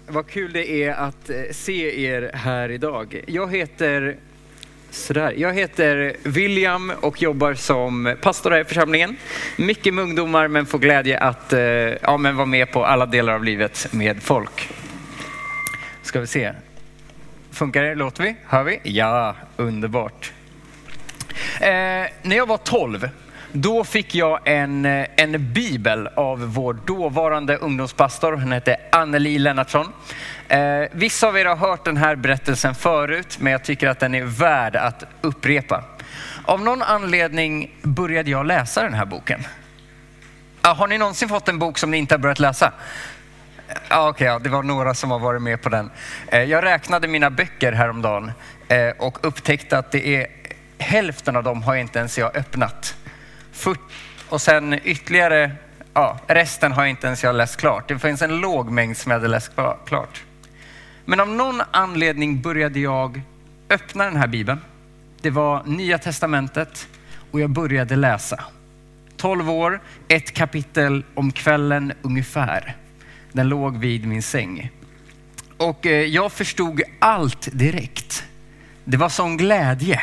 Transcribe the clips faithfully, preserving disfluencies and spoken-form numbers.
Vad kul det är att se er här idag. Jag heter, sådär, jag heter William och jobbar som pastor här i församlingen. Mycket med ungdomar, men får glädje att ja, men vara med på alla delar av livet med folk. Ska vi se. Funkar det? Låter vi? Hör vi? Ja, underbart. Eh, när jag var tolv, då fick jag en, en bibel av vår dåvarande ungdomspastor. Hon hette Anneli Lennartsson. Eh, vissa av er har hört den här berättelsen förut, men jag tycker att den är värd att upprepa. Av någon anledning började jag läsa den här boken. Ah, har ni någonsin fått en bok som ni inte har börjat läsa? Ah, Okej, okay, ja, det var några som har varit med på den. Eh, jag räknade mina böcker häromdagen eh, och upptäckte att det är hälften av dem har inte ens jag öppnat. För, och sen ytterligare, ja, resten har inte ens jag läst klart. Det finns en låg mängd som jag hade läst klart. Men av någon anledning började jag öppna den här bibeln. Det var Nya testamentet och jag började läsa. tolv år, ett kapitel om kvällen ungefär. Den låg vid min säng. Och eh, jag förstod allt direkt. Det var sån glädje.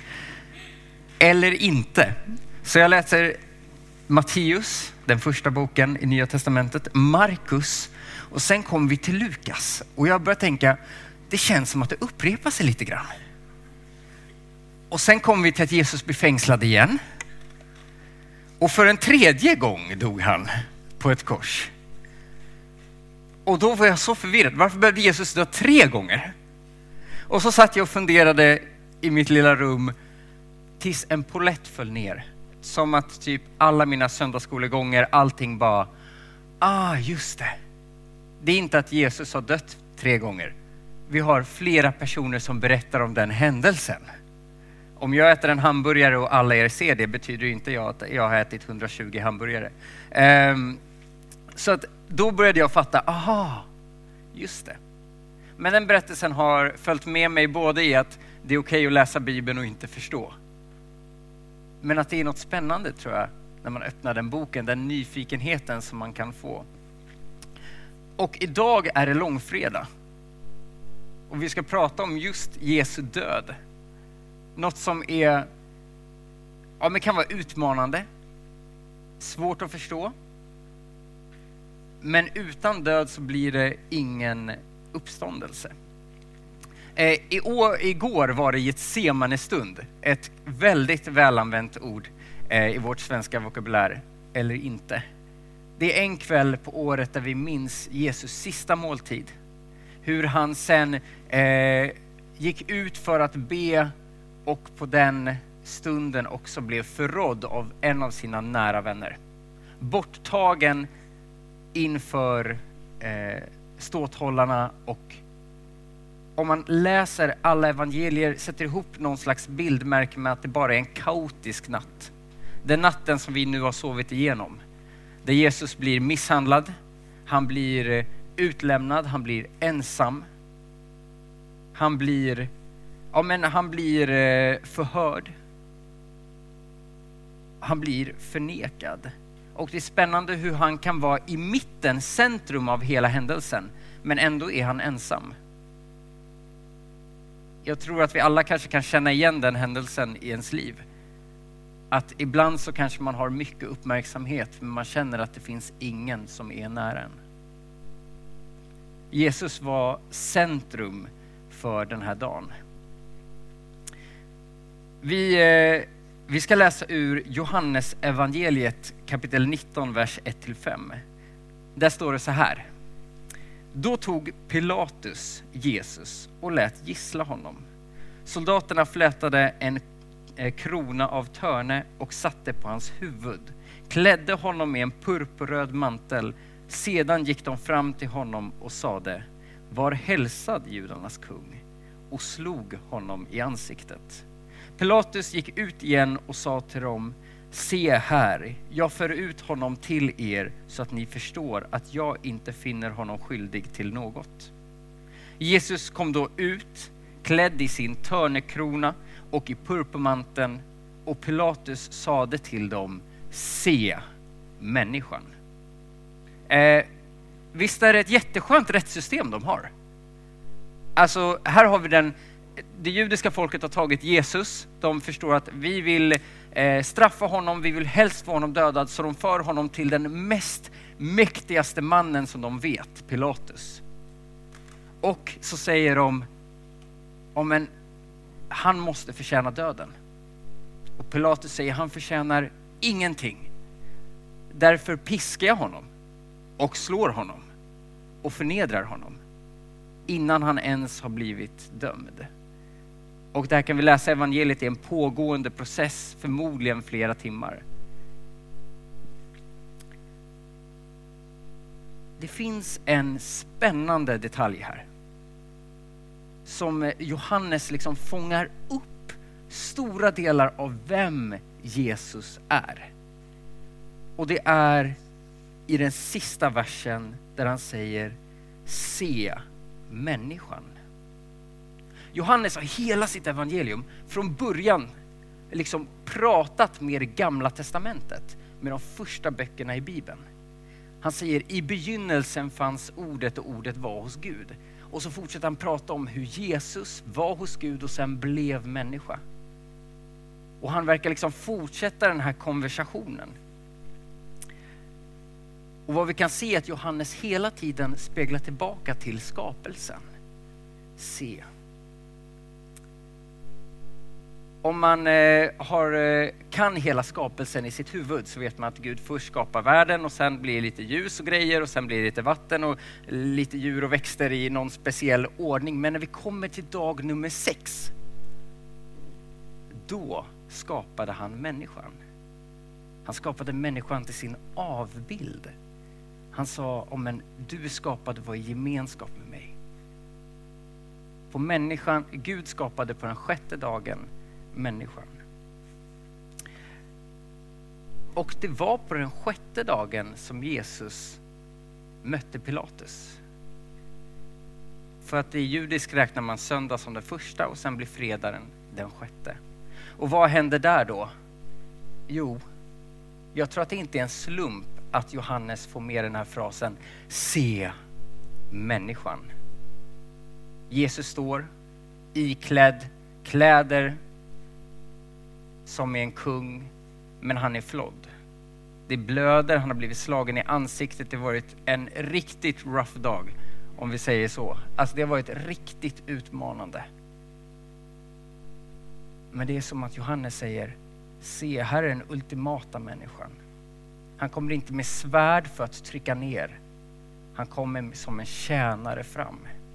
Eller inte. Så jag läser Matteus, den första boken i Nya testamentet, Markus, och sen kom vi till Lukas. Och jag började tänka, det känns som att det upprepar sig lite grann. Och sen kom vi till att Jesus blir fängslad igen. Och för en tredje gång dog han på ett kors. Och då var jag så förvirrad. Varför behövde Jesus dö tre gånger? Och så satt jag och funderade i mitt lilla rum tills en polett föll ner. Som att typ alla mina söndagsskolegånger, allting bara, ah just det. Det är inte att Jesus har dött tre gånger. Vi har flera personer som berättar om den händelsen. Om jag äter en hamburgare och alla er ser det, betyder inte jag att jag har ätit hundratjugo hamburgare. Um, så att då började jag fatta, aha, just det. Men den berättelsen har följt med mig både i att det är okej att läsa Bibeln och inte förstå. Men att det är något spännande tror jag när man öppnar den boken, den nyfikenheten som man kan få. Och idag är det långfredag. Och vi ska prata om just Jesu död. Något som är, ja, men kan vara utmanande, svårt att förstå. Men utan död så blir det ingen uppståndelse. Eh, i år, igår var det Getsemanestund, ett väldigt välanvänt ord eh, i vårt svenska vokabulär, eller inte. Det är en kväll på året där vi minns Jesus sista måltid. Hur han sen eh, gick ut för att be och på den stunden också blev förrådd av en av sina nära vänner. Borttagen inför eh, ståthållarna, och om man läser alla evangelier, sätter ihop någon slags bildmärke med att det bara är en kaotisk natt. Den natten som vi nu har sovit igenom. Där Jesus blir misshandlad, han blir utlämnad, han blir ensam. Han blir, ja men han blir förhörd. Han blir förnekad. Och det är spännande hur han kan vara i mitten, centrum av hela händelsen. Men ändå är han ensam. Jag tror att vi alla kanske kan känna igen den händelsen i ens liv. Att ibland så kanske man har mycket uppmärksamhet, men man känner att det finns ingen som är nära en. Jesus var centrum för den här dagen. Vi, eh, vi ska läsa ur Johannes evangeliet kapitel nitton, vers ett till fem. Där står det så här. Då tog Pilatus Jesus och lät gissla honom. Soldaterna flätade en krona av törne och satte på hans huvud. Klädde honom med en purpurröd mantel. Sedan gick de fram till honom och sade: var hälsad judarnas kung, och slog honom i ansiktet. Pilatus gick ut igen och sa till dem: se här, jag för ut honom till er så att ni förstår att jag inte finner honom skyldig till något. Jesus kom då ut, klädd i sin törnekrona och i purpurmanteln, och Pilatus sade till dem: se människan. Eh, visst är det ett jätteskönt rättssystem de har? Alltså här har vi den, det judiska folket har tagit Jesus. De förstår att vi vill eh, straffa honom, vi vill helst få honom dödad. Så de för honom till den mest mäktigaste mannen som de vet, Pilatus. Och så säger de, om en, han måste förtjäna döden. Och Pilatus säger, han förtjänar ingenting. Därför piskar jag honom och slår honom och förnedrar honom innan han ens har blivit dömd. Och där kan vi läsa evangeliet i en pågående process, förmodligen flera timmar. Det finns en spännande detalj här som Johannes liksom fångar upp stora delar av vem Jesus är. Och det är i den sista versen där han säger, se människan. Johannes har hela sitt evangelium från början liksom pratat med det gamla testamentet, med de första böckerna i Bibeln. Han säger, i begynnelsen fanns ordet och ordet var hos Gud. Och så fortsätter han prata om hur Jesus var hos Gud och sen blev människa. Och han verkar liksom fortsätta den här konversationen. Och vad vi kan se är att Johannes hela tiden speglar tillbaka till skapelsen. Se. Om man eh, har, eh, kan hela skapelsen i sitt huvud så vet man att Gud först skapar världen och sen blir det lite ljus och grejer och sen blir det lite vatten och lite djur och växter i någon speciell ordning. Men när vi kommer till dag nummer sex, då skapade han människan. Han skapade människan till sin avbild. Han sa, om en du skapade var i gemenskap med mig. På människan, Gud skapade på den sjätte dagen människan. Och det var på den sjätte dagen som Jesus mötte Pilatus. För att i judisk räknar man söndag som den första och sen blir fredagen den sjätte. Och vad händer där då? Jo, jag tror att det inte är en slump att Johannes får med den här frasen, se människan. Jesus står iklädd kläder som är en kung, men han är flodd. Det blöder, han har blivit slagen i ansiktet. Det har varit en riktigt rough dag, om vi säger så. Alltså det har varit riktigt utmanande. Men det är som att Johannes säger, se, här är den ultimata människan. Han kommer inte med svärd för att trycka ner. Han kommer som en tjänare fram.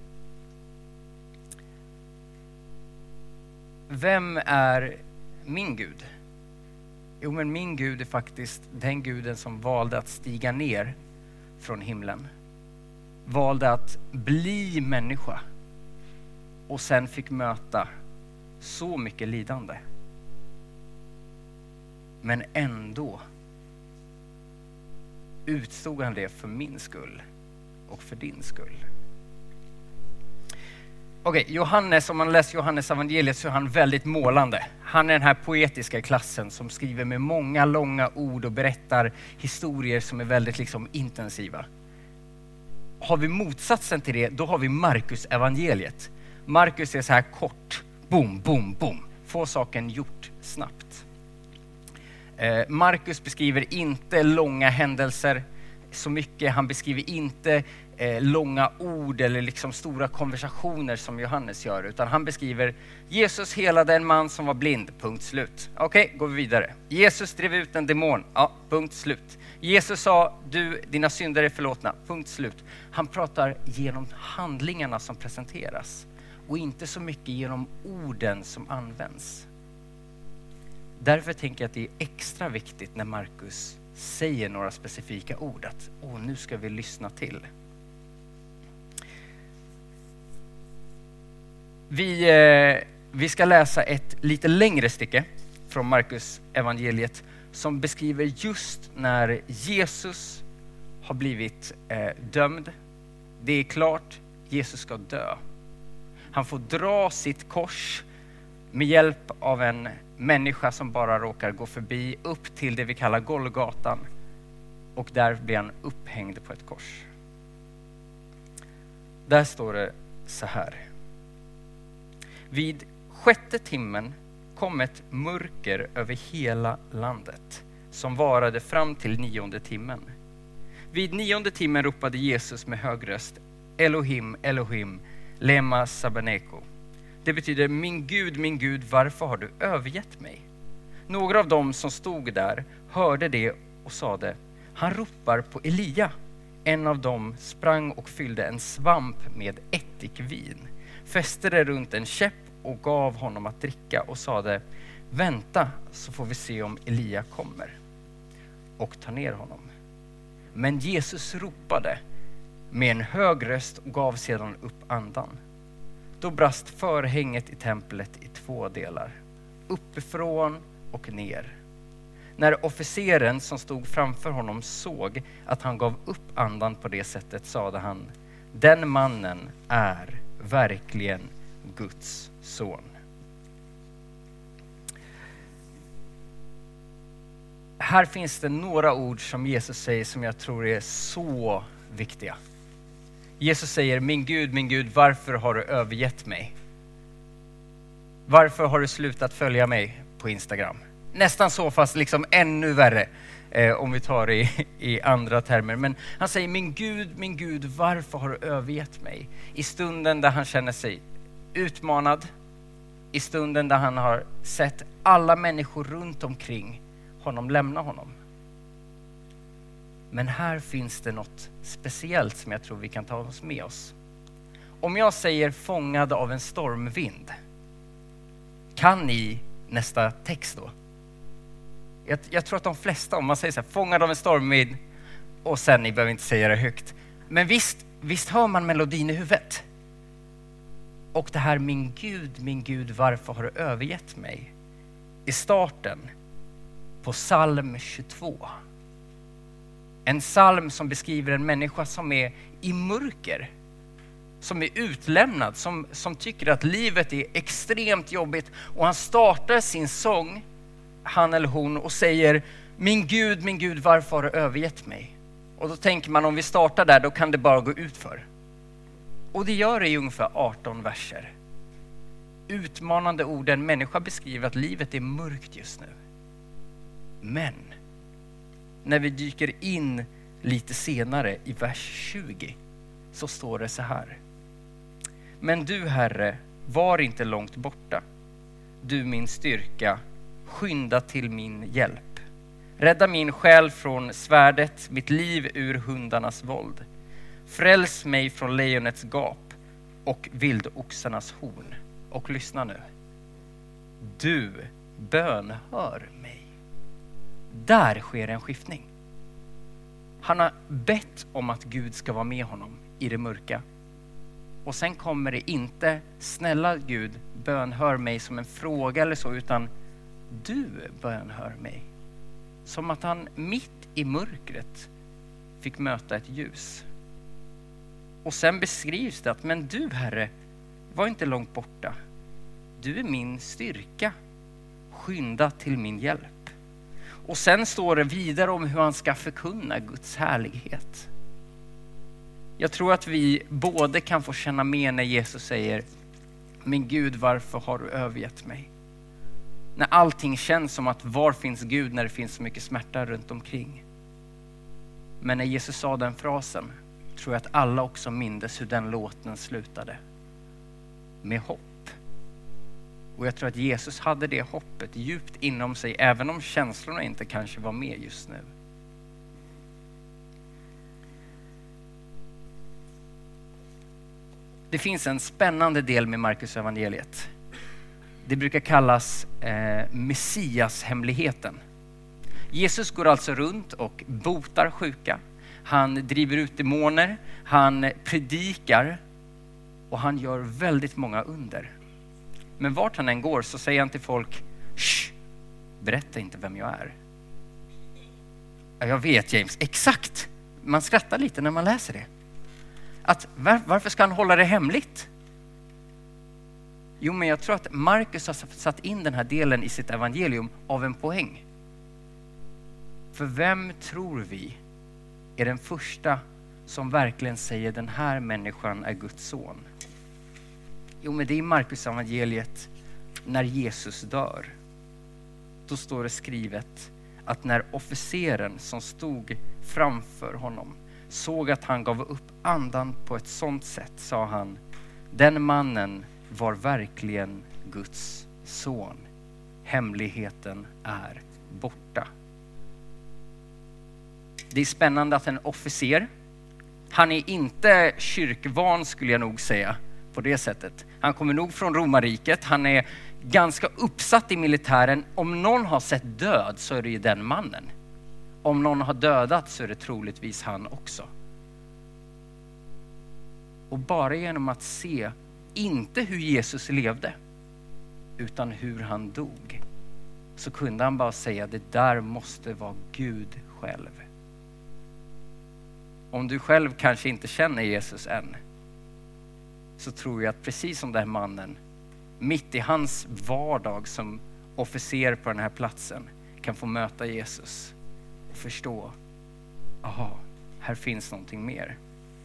Vem är min Gud? Jo, men min Gud är faktiskt den guden som valde att stiga ner från himlen. Valde att bli människa. Och sen fick möta så mycket lidande. Men ändå utstod han det för min skull och för din skull. Okej, okay, Johannes, om man läser Johannes evangeliet så är han väldigt målande. Han är den här poetiska klassen som skriver med många långa ord och berättar historier som är väldigt liksom intensiva. Har vi motsatsen till det, då har vi Markus evangeliet. Markus är så här kort, boom, boom, boom. Få saken gjort snabbt. Eh, Markus beskriver inte långa händelser så mycket. Han beskriver inte eh, långa ord eller liksom stora konversationer som Johannes gör. Utan han beskriver Jesus helade en man som var blind, punkt slut. Okej, okay, går vi vidare. Jesus drev ut en demon, ja, punkt slut. Jesus sa, du, dina synder är förlåtna, punkt slut. Han pratar genom handlingarna som presenteras och inte så mycket genom orden som används. Därför tänker jag att det är extra viktigt när Markus säger några specifika ord att åh, nu ska vi lyssna till. Vi, eh, vi ska läsa ett lite längre stycke från Markus evangeliet som beskriver just när Jesus har blivit eh, dömd. Det är klart, Jesus ska dö. Han får dra sitt kors med hjälp av en människa som bara råkar gå förbi upp till det vi kallar Golgatan. Och där blir han upphängd på ett kors. Där står det så här. Vid sjätte timmen kom ett mörker över hela landet som varade fram till nionde timmen. Vid nionde timmen ropade Jesus med hög röst: Elohim, Elohim, lema sabachthani. Det betyder: min Gud, min Gud, varför har du övergett mig? Några av dem som stod där hörde det och sade: han ropar på Elia. En av dem sprang och fyllde en svamp med ättikvin, fäste det runt en käpp och gav honom att dricka och sade: vänta så får vi se om Elia kommer och tar ner honom. Men Jesus ropade med en hög röst och gav sedan upp andan. Då brast förhänget i templet i två delar, uppifrån och ner. När officeren som stod framför honom såg att han gav upp andan på det sättet sade han: den mannen är verkligen Guds son. Här finns det några ord som Jesus säger som jag tror är så viktiga. Jesus säger: min Gud, min Gud, varför har du övergett mig? Varför har du slutat följa mig på Instagram? Nästan så, fast liksom ännu värre eh, om vi tar det i, i andra termer. Men han säger: min Gud, min Gud, varför har du övergett mig? I stunden där han känner sig utmanad, i stunden där han har sett alla människor runt omkring honom lämna honom. Men här finns det något speciellt som jag tror vi kan ta oss med oss. Om jag säger fångad av en stormvind, kan ni nästa text då? Jag, jag tror att de flesta, om man säger så här, fångad av en stormvind, och sen, ni behöver inte säga det högt. Men visst, visst hör man melodin i huvudet. Och det här: min Gud, min Gud, varför har du övergett mig? I starten på psalm tjugotvå. En psalm som beskriver en människa som är i mörker. Som är utlämnad, som, som tycker att livet är extremt jobbigt. Och han startar sin sång, han eller hon, och säger: min Gud, min Gud, varför har du övergett mig? Och då tänker man, om vi startar där, då kan det bara gå ut för. Och det gör det i ungefär arton verser. Utmanande ord. En människa beskriver att livet är mörkt just nu. Men när vi dyker in lite senare i vers tjugo så står det så här: men du, Herre, var inte långt borta. Du, min styrka, skynda till min hjälp. Rädda min själ från svärdet, mitt liv ur hundarnas våld. Fräls mig från lejonets gap och vildoxarnas horn. Och lyssna nu. Du bönhör mig. Där sker en skiftning. Han har bett om att Gud ska vara med honom i det mörka. Och sen kommer det inte: snälla Gud, bönhör mig som en fråga eller så, utan du bönhör mig. Som att han mitt i mörkret fick möta ett ljus. Och sen beskrivs det att: men du, Herre, var inte långt borta. Du är min styrka. Skynda till min hjälp. Och sen står det vidare om hur han ska förkunna Guds härlighet. Jag tror att vi både kan få känna med när Jesus säger: min Gud, varför har du övergett mig? När allting känns som att var finns Gud när det finns så mycket smärta runt omkring. Men när Jesus sa den frasen tror jag att alla också mindes hur den låten slutade. Med hopp. Och jag tror att Jesus hade det hoppet djupt inom sig, även om känslorna inte kanske var med just nu. Det finns en spännande del med Markus evangeliet. Det brukar kallas eh, Messias-hemligheten. Jesus går alltså runt och botar sjuka. Han driver ut demoner. Han predikar. Och han gör väldigt många under. Men vart han än går så säger han till folk: shh, berätta inte vem jag är. Ja, jag vet, James, exakt. Man skrattar lite när man läser det. Att var, varför ska han hålla det hemligt? Jo, men jag tror att Markus har satt in den här delen i sitt evangelium av en poäng. För vem tror vi är den första som verkligen säger den här människan är Guds son? Jo, men det är i Markus evangeliet när Jesus dör. Då står det skrivet att när officeren som stod framför honom såg att han gav upp andan på ett sånt sätt, sa han, den mannen var verkligen Guds son. Hemligheten är borta. Det är spännande att en officer, han är inte kyrkvan skulle jag nog säga på det sättet. Han kommer nog från romarriket, han är ganska uppsatt i militären. Om någon har sett död så är det ju den mannen. Om någon har dödat så är det troligtvis han också. Och bara genom att se, inte hur Jesus levde, utan hur han dog, så kunde han bara säga, det där måste vara Gud själv. Om du själv kanske inte känner Jesus än, så tror jag att precis som den här mannen, mitt i hans vardag som officer på den här platsen, kan få möta Jesus och förstå, aha, här finns någonting mer.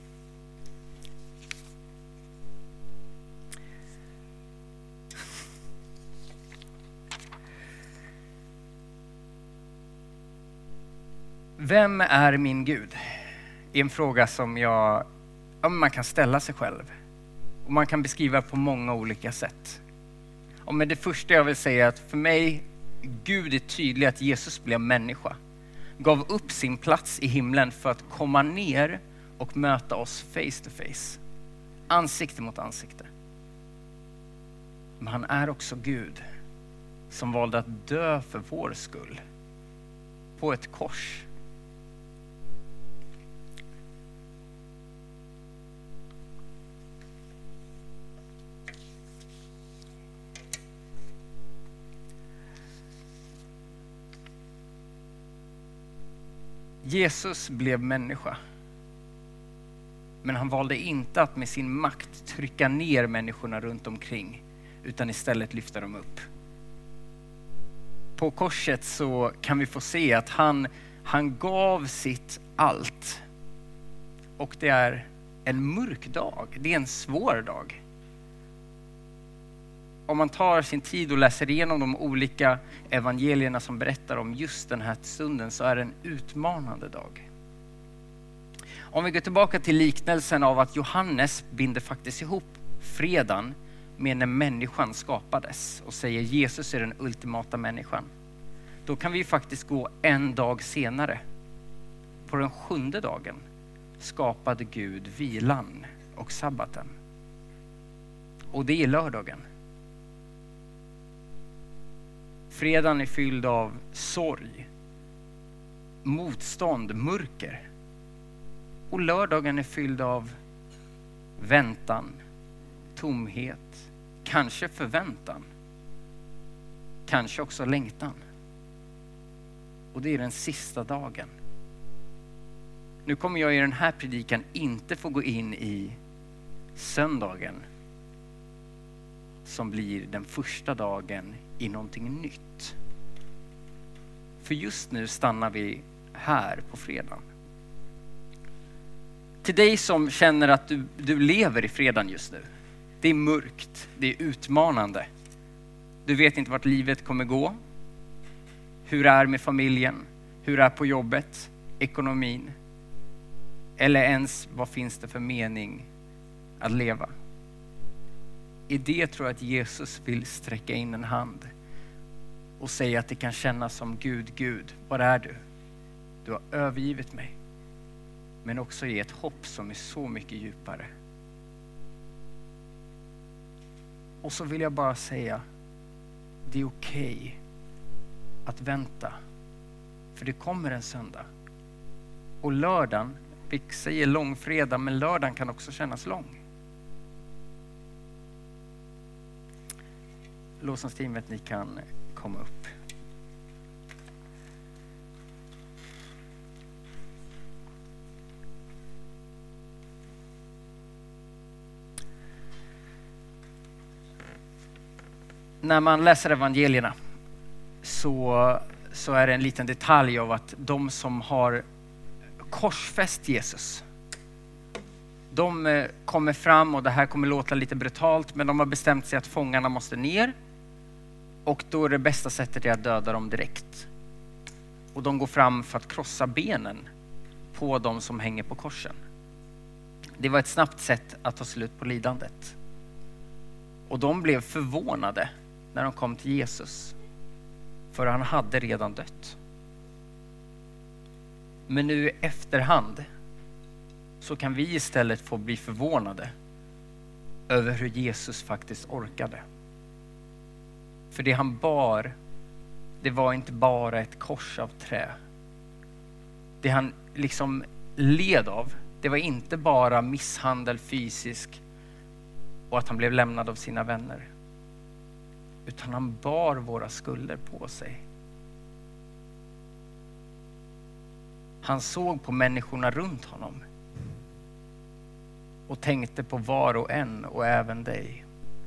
Vem är min Gud? Är en fråga som jag, ja, man kan ställa sig själv. Och man kan beskriva på många olika sätt. Och men det första jag vill säga är att för mig, Gud är tydlig att Jesus blev människa. Gav upp sin plats i himlen för att komma ner och möta oss face to face. Ansikte mot ansikte. Men han är också Gud som valde att dö för vår skull. På ett kors. Jesus blev människa. Men han valde inte att med sin makt trycka ner människorna runt omkring, utan istället lyfta dem upp. På korset så kan vi få se att han, han gav sitt allt. Och det är en mörk dag. Det är en svår dag. Om man tar sin tid och läser igenom de olika evangelierna som berättar om just den här stunden, så är det en utmanande dag. Om vi går tillbaka till liknelsen av att Johannes binder faktiskt ihop fredagen med när människan skapades och säger Jesus är den ultimata människan. Då kan vi faktiskt gå en dag senare. På den sjunde dagen skapade Gud vilan och sabbaten. Och det är lördagen. Fredagen är fylld av sorg, motstånd, mörker. Och lördagen är fylld av väntan, tomhet, kanske förväntan, kanske också längtan. Och det är den sista dagen. Nu kommer jag i den här predikan inte få gå in i söndagen som blir den första dagen i någonting nytt. För just nu stannar vi här på fredagen. Till dig som känner att du, du lever i fredagen just nu. Det är mörkt, det är utmanande. Du vet inte vart livet kommer gå. Hur är med familjen? Hur är på jobbet? Ekonomin? Eller ens vad finns det för mening att leva? I det tror jag att Jesus vill sträcka in en hand och säga att det kan kännas som Gud, Gud, var är du? Du har övergivit mig. Men också ge ett hopp som är så mycket djupare. Och så vill jag bara säga, det är okej att vänta. För det kommer en söndag. Och lördagen, vi säger långfredag, men lördagen kan också kännas lång. Lovsångsteamet, ni kan komma upp. När man läser evangelierna så, så är det en liten detalj av att de som har korsfäst Jesus, De kommer fram och det här kommer låta lite brutalt, men de har bestämt sig att fångarna måste ner. Och då är det bästa sättet att döda dem direkt. Och de går fram för att krossa benen på de som hänger på korsen. Det var ett snabbt sätt att ta slut på lidandet. Och de blev förvånade när de kom till Jesus. För han hade redan dött. Men nu i efterhand så kan vi istället få bli förvånade över hur Jesus faktiskt orkade. För det han bar, det var inte bara ett kors av trä. Det han liksom led av, det var inte bara misshandel fysisk och att han blev lämnad av sina vänner. Utan han bar våra skulder på sig. Han såg på människorna runt honom och tänkte på var och en och även dig.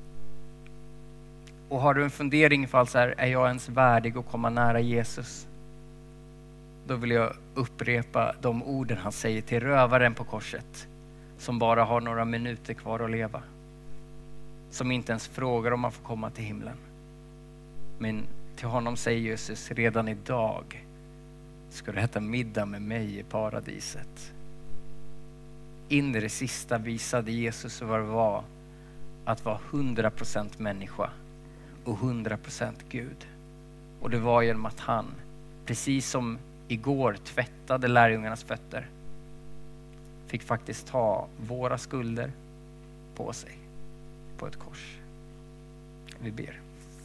Och har du en fundering för så här, är jag ens värdig att komma nära Jesus? Då vill jag upprepa de orden han säger till rövaren på korset, som bara har några minuter kvar att leva. Som inte ens frågar om man får komma till himlen. Men till honom säger Jesus, redan idag ska du äta middag med mig i paradiset. In i det sista visade Jesus vad det var att vara hundra procent människa och hundra procent Gud. Och det var genom att han, precis som igår tvättade lärjungarnas fötter, fick faktiskt ta våra skulder på sig på ett kors. Vi ber.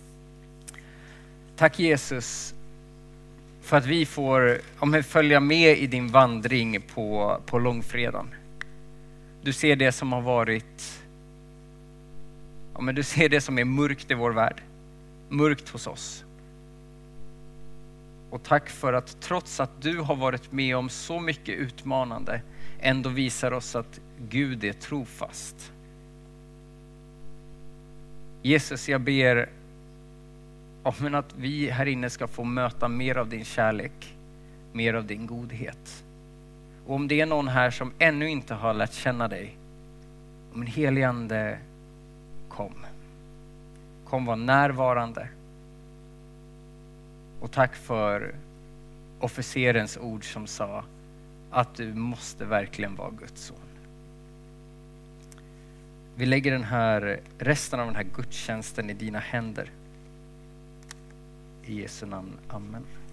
Tack Jesus för att vi får om vi följa med i din vandring på, på långfredagen. Du ser det som har varit, ja, men du ser det som är mörkt i vår värld. Mörkt hos oss. Och tack för att trots att du har varit med om så mycket utmanande, ändå visar oss att Gud är trofast. Jesus, jag ber om att vi här inne ska få möta mer av din kärlek, mer av din godhet. Och om det är någon här som ännu inte har lärt känna dig, om en helig ande, kom. Kom vara närvarande. Och tack för officerens ord som sa att du måste verkligen vara Guds son. Vi lägger den här, resten av den här gudstjänsten i dina händer. I Jesu namn, amen.